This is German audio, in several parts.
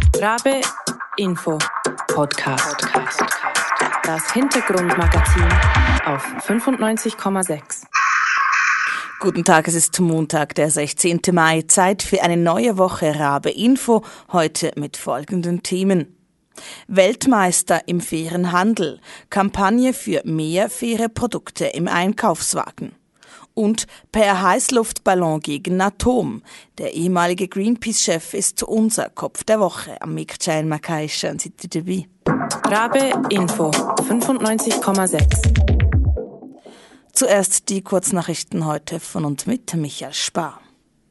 Rabe Info Podcast. Das Hintergrundmagazin auf 95,6. Guten Tag, es ist Montag, der 16. Mai. Zeit für eine neue Woche Rabe Info, heute mit folgenden Themen. Weltmeister im fairen Handel, Kampagne für mehr faire Produkte im Einkaufswagen. Und per Heißluftballon gegen Atom. Der ehemalige Greenpeace-Chef ist unser Kopf der Woche. Am Mikchael Makai, schön seid ihr dabei. Rabe Info 95,6. Zuerst die Kurznachrichten heute von und mit Michael Spar.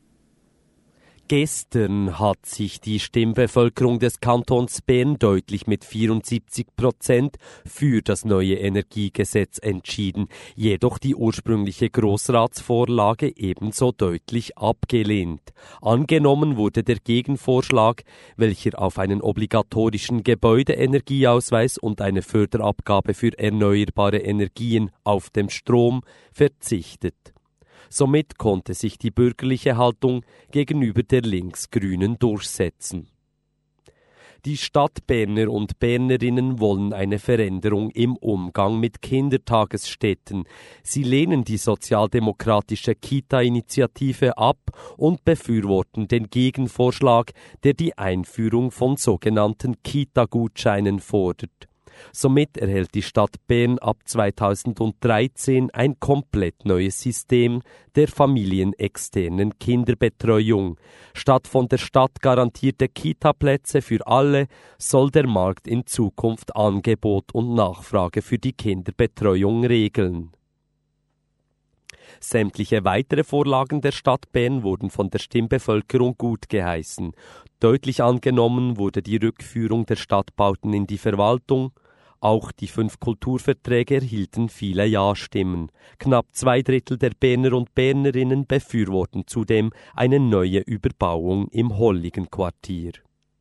Gestern hat sich die Stimmbevölkerung des Kantons Bern deutlich mit 74% für das neue Energiegesetz entschieden, jedoch die ursprüngliche Grossratsvorlage ebenso deutlich abgelehnt. Angenommen wurde der Gegenvorschlag, welcher auf einen obligatorischen Gebäudeenergieausweis und eine Förderabgabe für erneuerbare Energien auf dem Strom verzichtet. Somit konnte sich die bürgerliche Haltung gegenüber der Linksgrünen durchsetzen. Die Stadtberner und Bernerinnen wollen eine Veränderung im Umgang mit Kindertagesstätten. Sie lehnen die sozialdemokratische Kita-Initiative ab und befürworten den Gegenvorschlag, der die Einführung von sogenannten Kita-Gutscheinen fordert. Somit erhält die Stadt Bern ab 2013 ein komplett neues System der familienexternen Kinderbetreuung. Statt von der Stadt garantierte Kita-Plätze für alle soll der Markt in Zukunft Angebot und Nachfrage für die Kinderbetreuung regeln. Sämtliche weitere Vorlagen der Stadt Bern wurden von der Stimmbevölkerung gut geheißen. Deutlich angenommen wurde die Rückführung der Stadtbauten in die Verwaltung. Auch die 5 Kulturverträge erhielten viele Ja-Stimmen. Knapp 2/3 der Berner und Bernerinnen befürworten zudem eine neue Überbauung im Holligenquartier.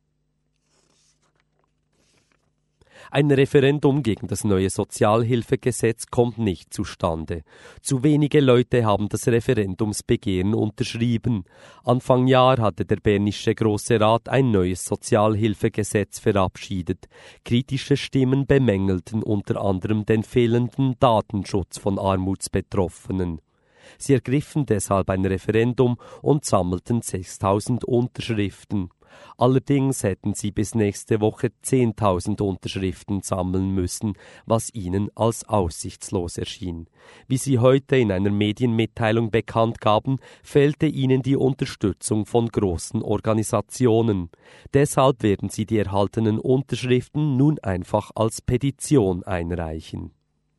Ein Referendum gegen das neue Sozialhilfegesetz kommt nicht zustande. Zu wenige Leute haben das Referendumsbegehren unterschrieben. Anfang Jahr hatte der Bernische Grosse Rat ein neues Sozialhilfegesetz verabschiedet. Kritische Stimmen bemängelten unter anderem den fehlenden Datenschutz von Armutsbetroffenen. Sie ergriffen deshalb ein Referendum und sammelten 6.000 Unterschriften. Allerdings hätten sie bis nächste Woche 10.000 Unterschriften sammeln müssen, was ihnen als aussichtslos erschien. Wie sie heute in einer Medienmitteilung bekannt gaben, fehlte ihnen die Unterstützung von großen Organisationen. Deshalb werden sie die erhaltenen Unterschriften nun einfach als Petition einreichen.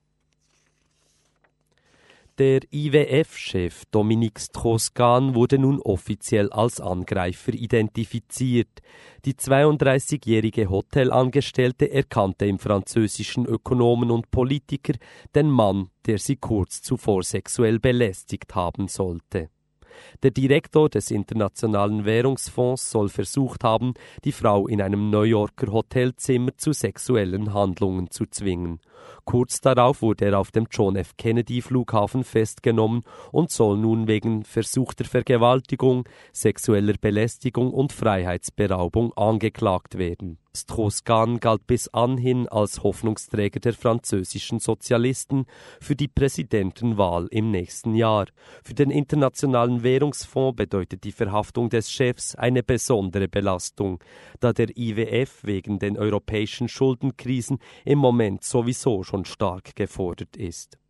Der IWF-Chef Dominique Strauss-Kahn wurde nun offiziell als Angreifer identifiziert. Die 32-jährige Hotelangestellte erkannte im französischen Ökonomen und Politiker den Mann, der sie kurz zuvor sexuell belästigt haben sollte. Der Direktor des Internationalen Währungsfonds soll versucht haben, die Frau in einem New Yorker Hotelzimmer zu sexuellen Handlungen zu zwingen. Kurz darauf wurde er auf dem John F. Kennedy Flughafen festgenommen und soll nun wegen versuchter Vergewaltigung, sexueller Belästigung und Freiheitsberaubung angeklagt werden. Strauss-Kahn galt bis anhin als Hoffnungsträger der französischen Sozialisten für die Präsidentenwahl im nächsten Jahr. Für den Internationalen Währungsfonds bedeutet die Verhaftung des Chefs eine besondere Belastung, da der IWF wegen den europäischen Schuldenkrisen im Moment sowieso schon stark gefordert ist.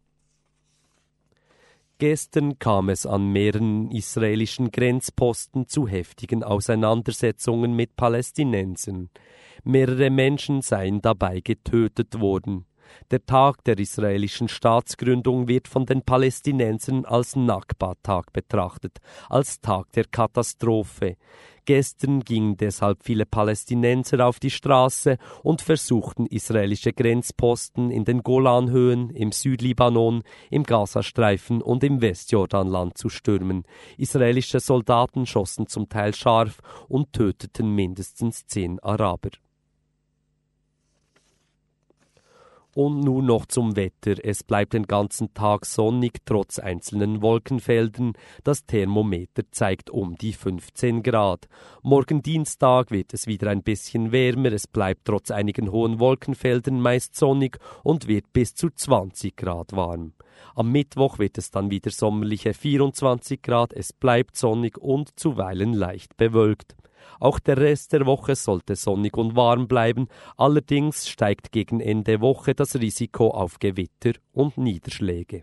Gestern kam es an mehreren israelischen Grenzposten zu heftigen Auseinandersetzungen mit Palästinensern. Mehrere Menschen seien dabei getötet worden. Der Tag der israelischen Staatsgründung wird von den Palästinensern als Nakba-Tag betrachtet, als Tag der Katastrophe. Gestern gingen deshalb viele Palästinenser auf die Straße und versuchten israelische Grenzposten in den Golanhöhen, im Südlibanon, im Gazastreifen und im Westjordanland zu stürmen. Israelische Soldaten schossen zum Teil scharf und töteten mindestens 10 Araber. Und nun noch zum Wetter. Es bleibt den ganzen Tag sonnig, trotz einzelnen Wolkenfeldern. Das Thermometer zeigt um die 15 Grad. Morgen Dienstag wird es wieder ein bisschen wärmer. Es bleibt trotz einigen hohen Wolkenfeldern meist sonnig und wird bis zu 20 Grad warm. Am Mittwoch wird es dann wieder sommerliche 24 Grad. Es bleibt sonnig und zuweilen leicht bewölkt. Auch der Rest der Woche sollte sonnig und warm bleiben, allerdings steigt gegen Ende Woche das Risiko auf Gewitter und Niederschläge.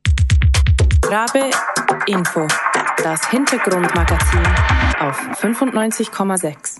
Rabe Info, das Hintergrundmagazin auf 95,6.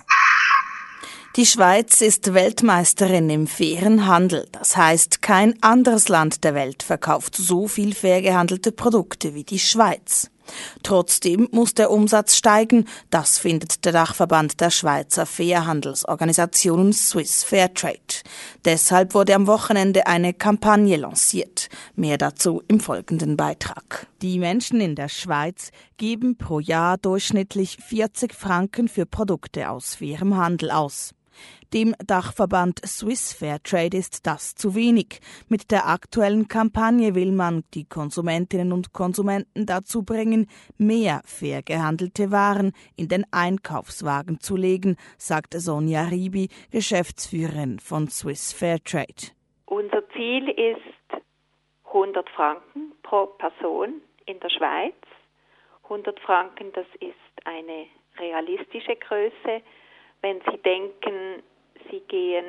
Die Schweiz ist Weltmeisterin im fairen Handel. Das heißt, kein anderes Land der Welt verkauft so viel fair gehandelte Produkte wie die Schweiz. Trotzdem muss der Umsatz steigen, das findet der Dachverband der Schweizer Fairhandelsorganisationen Swiss Fairtrade. Deshalb wurde am Wochenende eine Kampagne lanciert. Mehr dazu im folgenden Beitrag. Die Menschen in der Schweiz geben pro Jahr durchschnittlich 40 Franken für Produkte aus fairem Handel aus. Dem Dachverband Swiss Fairtrade ist das zu wenig. Mit der aktuellen Kampagne will man die Konsumentinnen und Konsumenten dazu bringen, mehr fair gehandelte Waren in den Einkaufswagen zu legen, sagt Sonja Ribi, Geschäftsführerin von Swiss Fairtrade. Unser Ziel ist 100 Franken pro Person in der Schweiz. 100 Franken, das ist eine realistische Größe. Wenn Sie denken, Sie gehen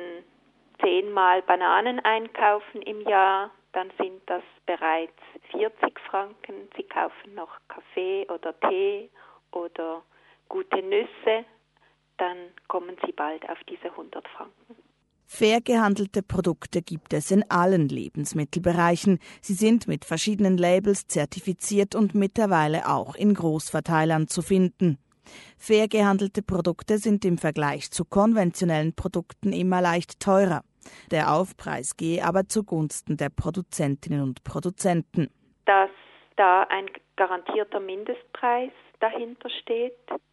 10-mal Bananen einkaufen im Jahr, dann sind das bereits 40 Franken. Sie kaufen noch Kaffee oder Tee oder gute Nüsse, dann kommen Sie bald auf diese 100 Franken. Fair gehandelte Produkte gibt es in allen Lebensmittelbereichen. Sie sind mit verschiedenen Labels zertifiziert und mittlerweile auch in Großverteilern zu finden. Fair gehandelte Produkte sind im Vergleich zu konventionellen Produkten immer leicht teurer. Der Aufpreis gehe aber zugunsten der Produzentinnen und Produzenten. Dass da ein garantierter Mindestpreis dahinter steht.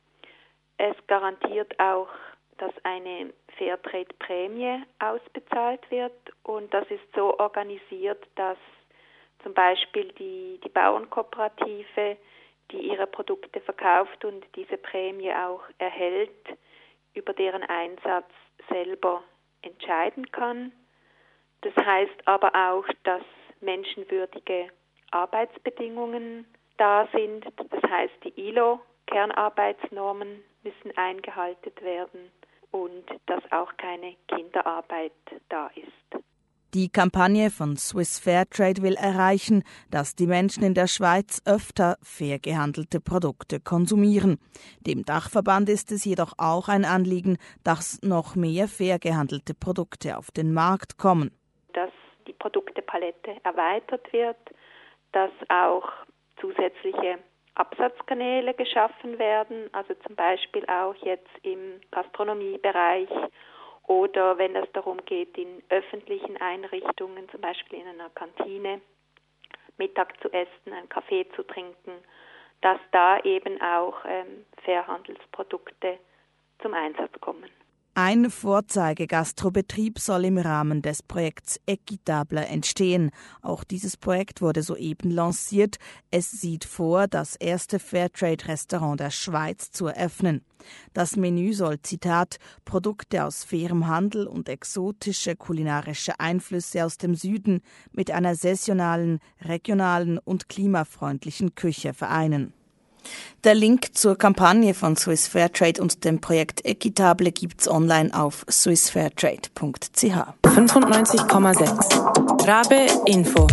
Es garantiert auch, dass eine Fairtrade-Prämie ausbezahlt wird und das ist so organisiert, dass zum Beispiel die Bauernkooperative, die ihre Produkte verkauft und diese Prämie auch erhält, über deren Einsatz selber entscheiden kann. Das heißt aber auch, dass menschenwürdige Arbeitsbedingungen da sind. Das heißt, die ILO-Kernarbeitsnormen müssen eingehalten werden und dass auch keine Kinderarbeit da ist. Die Kampagne von Swiss Fairtrade will erreichen, dass die Menschen in der Schweiz öfter fair gehandelte Produkte konsumieren. Dem Dachverband ist es jedoch auch ein Anliegen, dass noch mehr fair gehandelte Produkte auf den Markt kommen. Dass die Produktepalette erweitert wird, dass auch zusätzliche Absatzkanäle geschaffen werden, also zum Beispiel auch jetzt im Gastronomiebereich oder wenn es darum geht, in öffentlichen Einrichtungen, zum Beispiel in einer Kantine, Mittag zu essen, einen Kaffee zu trinken, dass da eben auch Fairhandelsprodukte zum Einsatz kommen. Ein Vorzeigegastrobetrieb soll im Rahmen des Projekts Equitable entstehen. Auch dieses Projekt wurde soeben lanciert. Es sieht vor, das erste Fairtrade-Restaurant der Schweiz zu eröffnen. Das Menü soll, Zitat, Produkte aus fairem Handel und exotische kulinarische Einflüsse aus dem Süden mit einer saisonalen, regionalen und klimafreundlichen Küche vereinen. Der Link zur Kampagne von Swiss Fairtrade und dem Projekt Equitable gibt's online auf swissfairtrade.ch. 95,6 Rabe Info.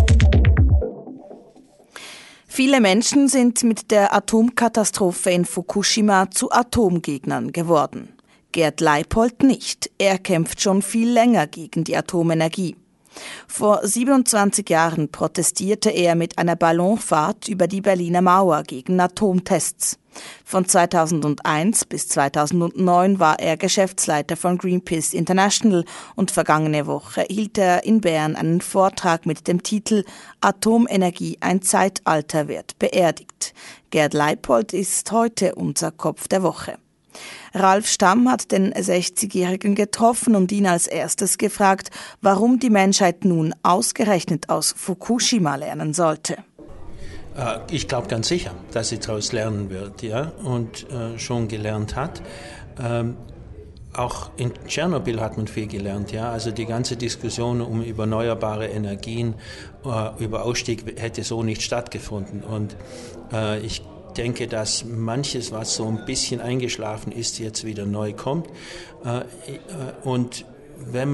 Viele Menschen sind mit der Atomkatastrophe in Fukushima zu Atomgegnern geworden. Gerd Leipold nicht. Er kämpft schon viel länger gegen die Atomenergie. Vor 27 Jahren protestierte er mit einer Ballonfahrt über die Berliner Mauer gegen Atomtests. Von 2001 bis 2009 war er Geschäftsleiter von Greenpeace International und vergangene Woche hielt er in Bern einen Vortrag mit dem Titel »Atomenergie, ein Zeitalter wird beerdigt«. Gerd Leipold ist heute unser Kopf der Woche. Ralf Stamm hat den 60-Jährigen getroffen und ihn als erstes gefragt, warum die Menschheit nun ausgerechnet aus Fukushima lernen sollte. Ich glaube ganz sicher, dass sie daraus lernen wird, ja, und schon gelernt hat. Auch in Tschernobyl hat man viel gelernt, ja. Also die ganze Diskussion um erneuerbare Energien, über Ausstieg hätte so nicht stattgefunden. Und ich denke, dass manches, was so ein bisschen eingeschlafen ist, jetzt wieder neu kommt. Und wenn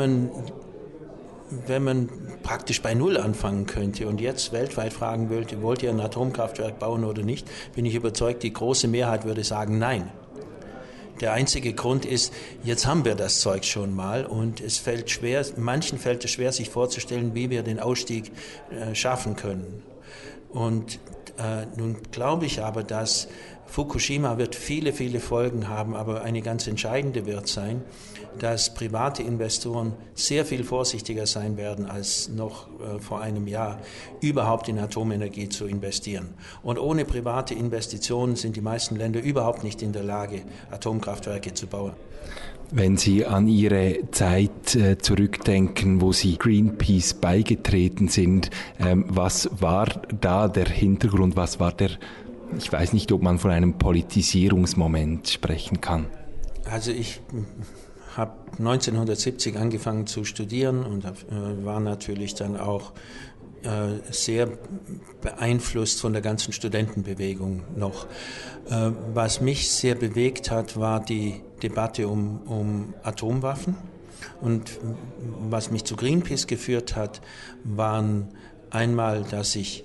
man praktisch bei Null anfangen könnte und jetzt weltweit fragen würde, wollt ihr ein Atomkraftwerk bauen oder nicht, bin ich überzeugt, die große Mehrheit würde sagen, nein. Der einzige Grund ist, jetzt haben wir das Zeug schon mal und manchen fällt es schwer, sich vorzustellen, wie wir den Ausstieg schaffen können. Und nun glaube ich aber, dass Fukushima wird viele, viele Folgen haben, aber eine ganz entscheidende wird sein, dass private Investoren sehr viel vorsichtiger sein werden als noch vor einem Jahr, überhaupt in Atomenergie zu investieren. Und ohne private Investitionen sind die meisten Länder überhaupt nicht in der Lage, Atomkraftwerke zu bauen. Wenn Sie an Ihre Zeit zurückdenken, wo Sie Greenpeace beigetreten sind, was war da der Hintergrund, ich weiß nicht, ob man von einem Politisierungsmoment sprechen kann. Also ich habe 1970 angefangen zu studieren und war natürlich dann auch sehr beeinflusst von der ganzen Studentenbewegung noch. Was mich sehr bewegt hat, war die Debatte um Atomwaffen. Und was mich zu Greenpeace geführt hat, waren einmal, dass ich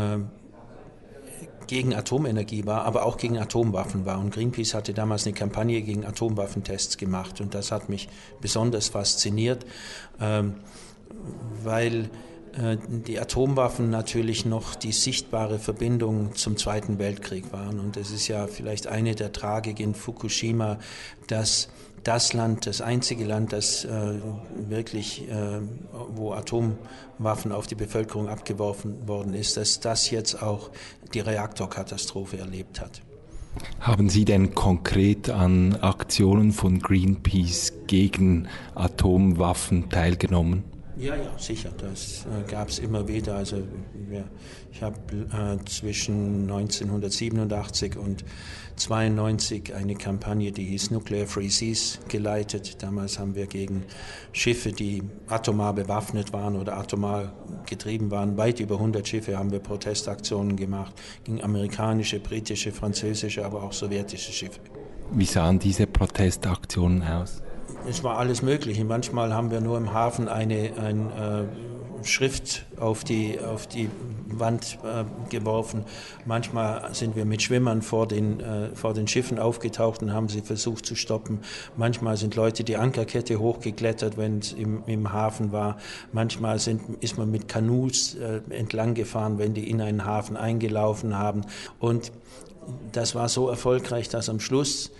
gegen Atomenergie war, aber auch gegen Atomwaffen war. Und Greenpeace hatte damals eine Kampagne gegen Atomwaffentests gemacht. Und das hat mich besonders fasziniert, weil die Atomwaffen natürlich noch die sichtbare Verbindung zum Zweiten Weltkrieg waren. Und es ist ja vielleicht eine der Tragik in Fukushima, dass das einzige Land, das wirklich, wo Atomwaffen auf die Bevölkerung abgeworfen worden ist, dass das jetzt auch die Reaktorkatastrophe erlebt hat. Haben Sie denn konkret an Aktionen von Greenpeace gegen Atomwaffen teilgenommen? Ja, sicher, das gab es immer wieder. Also ich habe zwischen 1987 und 1992 eine Kampagne, die hieß Nuclear Free Seas, geleitet. Damals haben wir gegen Schiffe, die atomar bewaffnet waren oder atomar getrieben waren, weit über 100 Schiffe haben wir Protestaktionen gemacht, gegen amerikanische, britische, französische, aber auch sowjetische Schiffe. Wie sahen diese Protestaktionen aus? Es war alles Mögliche. Manchmal haben wir nur im Hafen eine Schrift auf die Wand geworfen. Manchmal sind wir mit Schwimmern vor den Schiffen aufgetaucht und haben sie versucht zu stoppen. Manchmal sind Leute die Ankerkette hochgeklettert, wenn es im Hafen war. Manchmal ist man mit Kanus entlang gefahren, wenn die in einen Hafen eingelaufen haben. Und das war so erfolgreich, dass am Schluss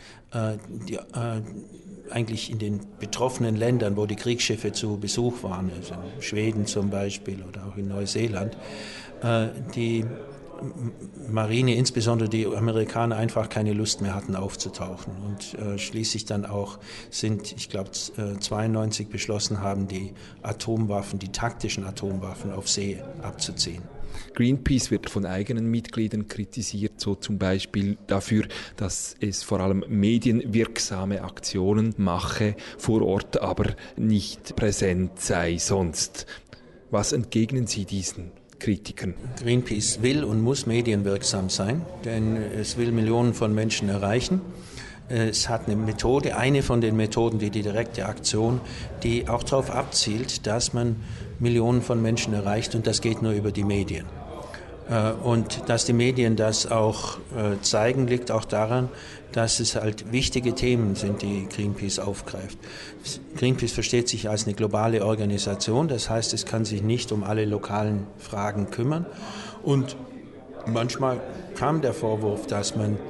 eigentlich in den betroffenen Ländern, wo die Kriegsschiffe zu Besuch waren, also in Schweden zum Beispiel oder auch in Neuseeland, die Marine, insbesondere die Amerikaner, einfach keine Lust mehr hatten aufzutauchen und schließlich dann auch ich glaube 92 beschlossen haben, die taktischen Atomwaffen auf See abzuziehen. Greenpeace wird von eigenen Mitgliedern kritisiert, so zum Beispiel dafür, dass es vor allem medienwirksame Aktionen mache, vor Ort aber nicht präsent sei sonst. Was entgegnen Sie diesen Kritikern? Greenpeace will und muss medienwirksam sein, denn es will Millionen von Menschen erreichen. Es hat eine von den Methoden, die direkte Aktion, die auch darauf abzielt, dass man Millionen von Menschen erreicht und das geht nur über die Medien. Und dass die Medien das auch zeigen, liegt auch daran, dass es halt wichtige Themen sind, die Greenpeace aufgreift. Greenpeace versteht sich als eine globale Organisation, das heißt, es kann sich nicht um alle lokalen Fragen kümmern. Und manchmal kam der Vorwurf, dass man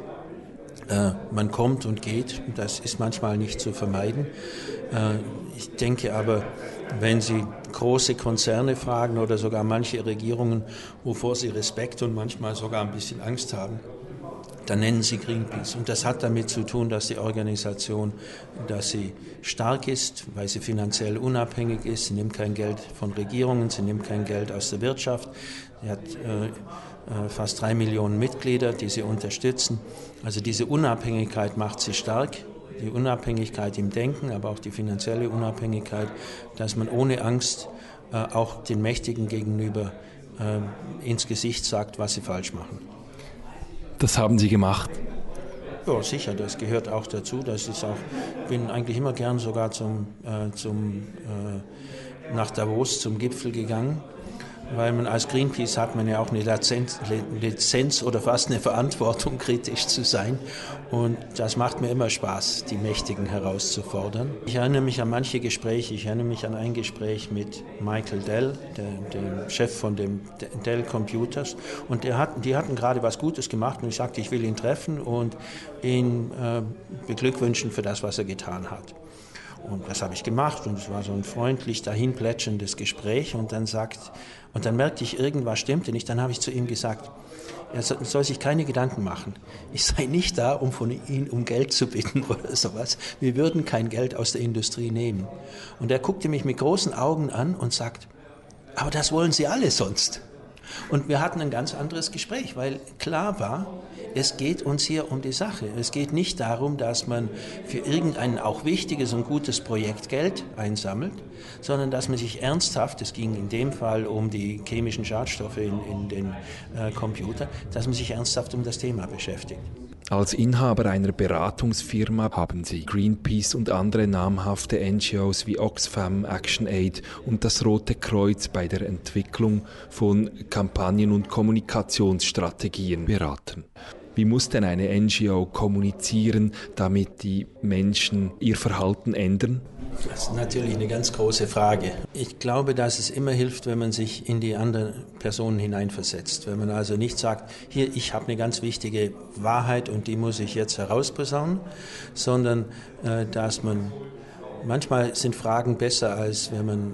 kommt und geht, das ist manchmal nicht zu vermeiden. Ich denke aber, wenn Sie große Konzerne fragen oder sogar manche Regierungen, wovor sie Respekt und manchmal sogar ein bisschen Angst haben, dann nennen sie Greenpeace. Und das hat damit zu tun, dass die Organisation, dass sie stark ist, weil sie finanziell unabhängig ist. Sie nimmt kein Geld von Regierungen, sie nimmt kein Geld aus der Wirtschaft. Sie hat fast 3 Millionen Mitglieder, die sie unterstützen. Also diese Unabhängigkeit macht sie stark. Die Unabhängigkeit im Denken, aber auch die finanzielle Unabhängigkeit, dass man ohne Angst auch den Mächtigen gegenüber ins Gesicht sagt, was sie falsch machen. Das haben Sie gemacht? Ja, sicher, das gehört auch dazu. Bin eigentlich immer gern sogar nach Davos zum Gipfel gegangen, weil man als Greenpeace hat man ja auch eine Lizenz oder fast eine Verantwortung, kritisch zu sein. Und das macht mir immer Spaß, die Mächtigen herauszufordern. Ich erinnere mich an manche Gespräche. Ich erinnere mich an ein Gespräch mit Michael Dell, dem Chef von dem Dell Computers. Und die hatten gerade was Gutes gemacht und ich sagte, ich will ihn treffen und ihn beglückwünschen für das, was er getan hat. Und das habe ich gemacht und es war so ein freundlich dahinplätscherndes Gespräch und dann merkte ich, irgendwas stimmte nicht. Dann habe ich zu ihm gesagt, er soll sich keine Gedanken machen. Ich sei nicht da, um von ihm um Geld zu bitten oder sowas. Wir würden kein Geld aus der Industrie nehmen. Und er guckte mich mit großen Augen an und sagt, aber das wollen Sie alle sonst. Und wir hatten ein ganz anderes Gespräch, weil klar war, es geht uns hier um die Sache. Es geht nicht darum, dass man für irgendein auch wichtiges und gutes Projekt Geld einsammelt, sondern dass man sich ernsthaft, es ging in dem Fall um die chemischen Schadstoffe in den Computer, dass man sich ernsthaft um das Thema beschäftigt. Als Inhaber einer Beratungsfirma haben Sie Greenpeace und andere namhafte NGOs wie Oxfam, ActionAid und das Rote Kreuz bei der Entwicklung von Kampagnen- und Kommunikationsstrategien beraten. Wie muss denn eine NGO kommunizieren, damit die Menschen ihr Verhalten ändern? Das ist natürlich eine ganz große Frage. Ich glaube, dass es immer hilft, wenn man sich in die anderen Personen hineinversetzt. Wenn man also nicht sagt, hier, ich habe eine ganz wichtige Wahrheit und die muss ich jetzt herausposaunen, sondern dass man, manchmal sind Fragen besser, als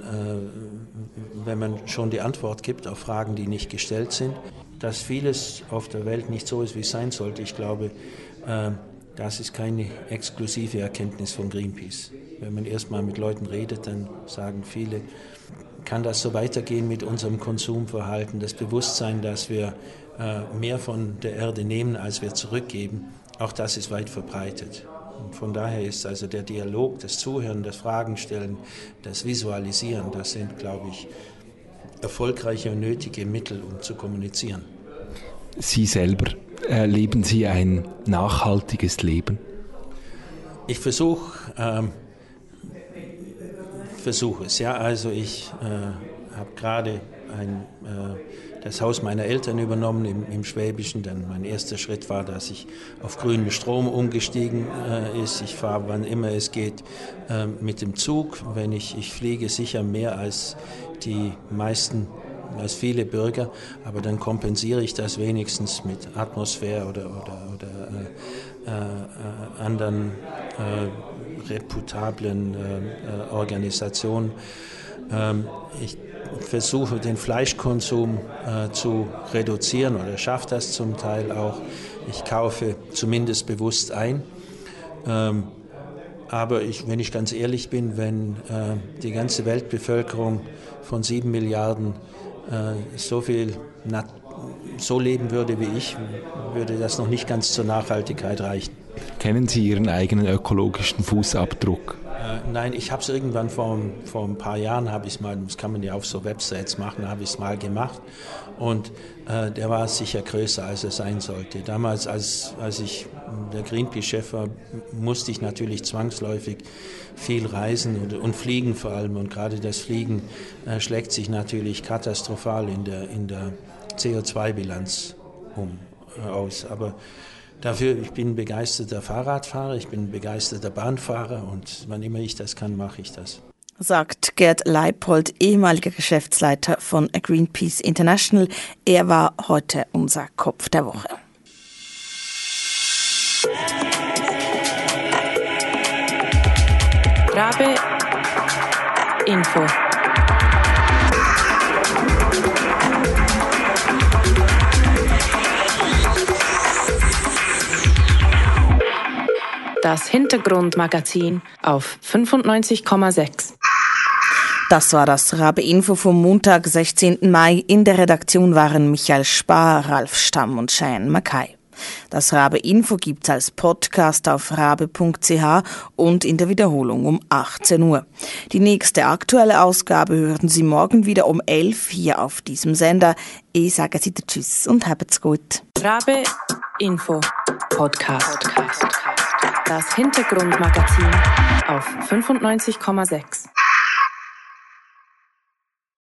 wenn man schon die Antwort gibt auf Fragen, die nicht gestellt sind. Dass vieles auf der Welt nicht so ist, wie es sein sollte, ich glaube, das ist keine exklusive Erkenntnis von Greenpeace. Wenn man erst mal mit Leuten redet, dann sagen viele, kann das so weitergehen mit unserem Konsumverhalten, das Bewusstsein, dass wir mehr von der Erde nehmen, als wir zurückgeben, auch das ist weit verbreitet. Und von daher ist also der Dialog, das Zuhören, das Fragen stellen, das Visualisieren, das sind, glaube ich, erfolgreiche und nötige Mittel, um zu kommunizieren. Sie selber, leben Sie ein nachhaltiges Leben? Ich versuche es, ja. Also ich habe gerade das Haus meiner Eltern übernommen im Schwäbischen. Dann mein erster Schritt war, dass ich auf grünen Strom umgestiegen ist. Ich fahre, wann immer es geht, mit dem Zug. Ich fliege sicher mehr als die meisten, als viele Bürger, aber dann kompensiere ich das wenigstens mit Atmosphäre oder anderen reputablen Organisationen. Ich versuche den Fleischkonsum zu reduzieren oder schaffe das zum Teil auch. Ich kaufe zumindest bewusst ein. Aber wenn ich ganz ehrlich bin, wenn die ganze Weltbevölkerung von 7 Milliarden so leben würde wie ich, würde das noch nicht ganz zur Nachhaltigkeit reichen. Kennen Sie Ihren eigenen ökologischen Fußabdruck? Nein, ich habe es irgendwann vor ein paar Jahren, das kann man ja auf so Websites machen, habe ich es mal gemacht und der war sicher größer, als er sein sollte. Damals, als ich der Greenpeace-Chef war, musste ich natürlich zwangsläufig viel reisen und fliegen vor allem und gerade das Fliegen schlägt sich natürlich katastrophal in der CO2-Bilanz aus, aber dafür, ich bin begeisterter Fahrradfahrer, ich bin begeisterter Bahnfahrer und wann immer ich das kann, mache ich das. Sagt Gerd Leipold, ehemaliger Geschäftsleiter von Greenpeace International. Er war heute unser Kopf der Woche. Rabe Info. Das Hintergrundmagazin auf 95,6. Das war das Rabe Info vom Montag, 16. Mai. In der Redaktion waren Michael Spar, Ralf Stamm und Cheyenne Mackay. Das Rabe Info gibt's als Podcast auf rabe.ch und in der Wiederholung um 18 Uhr. Die nächste aktuelle Ausgabe hören Sie morgen wieder um 11 hier auf diesem Sender. Ich sage Sie Tschüss und habt's gut. Rabe Info Podcast. Das Hintergrundmagazin auf 95,6.